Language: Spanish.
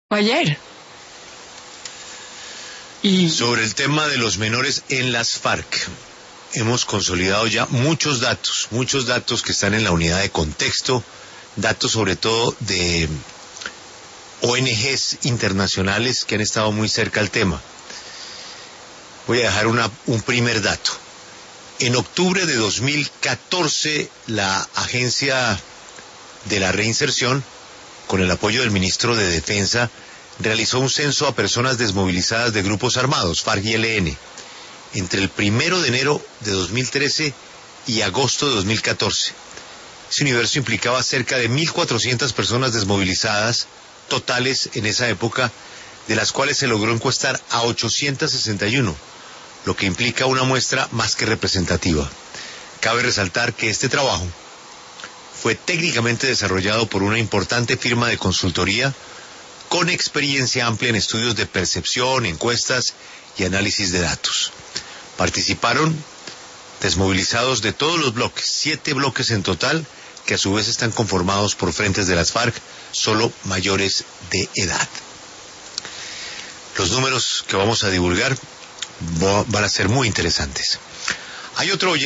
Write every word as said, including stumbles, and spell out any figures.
o ayer. Y sobre el tema de los menores en las FARC, hemos consolidado ya muchos datos, muchos datos que están en la unidad de contexto, datos sobre todo de O N Ges internacionales que han estado muy cerca al tema. Voy a dejar una, un primer dato. En octubre de dos mil catorce, la Agencia de la Reinserción, con el apoyo del ministro de Defensa, realizó un censo a personas desmovilizadas de grupos armados, FARC y E L N, entre el primero de enero de dos mil trece y agosto de dos mil catorce. Ese universo implicaba cerca de mil cuatrocientas personas desmovilizadas totales en esa época, de las cuales se logró encuestar a ochocientas sesenta y uno, lo que implica una muestra más que representativa. Cabe resaltar que este trabajo fue técnicamente desarrollado por una importante firma de consultoría con experiencia amplia en estudios de percepción, encuestas y análisis de datos. Participaron desmovilizados de todos los bloques, siete bloques en total, que a su vez están conformados por frentes de las FARC, solo mayores de edad. Los números que vamos a divulgar van a ser muy interesantes. Hay otro oyente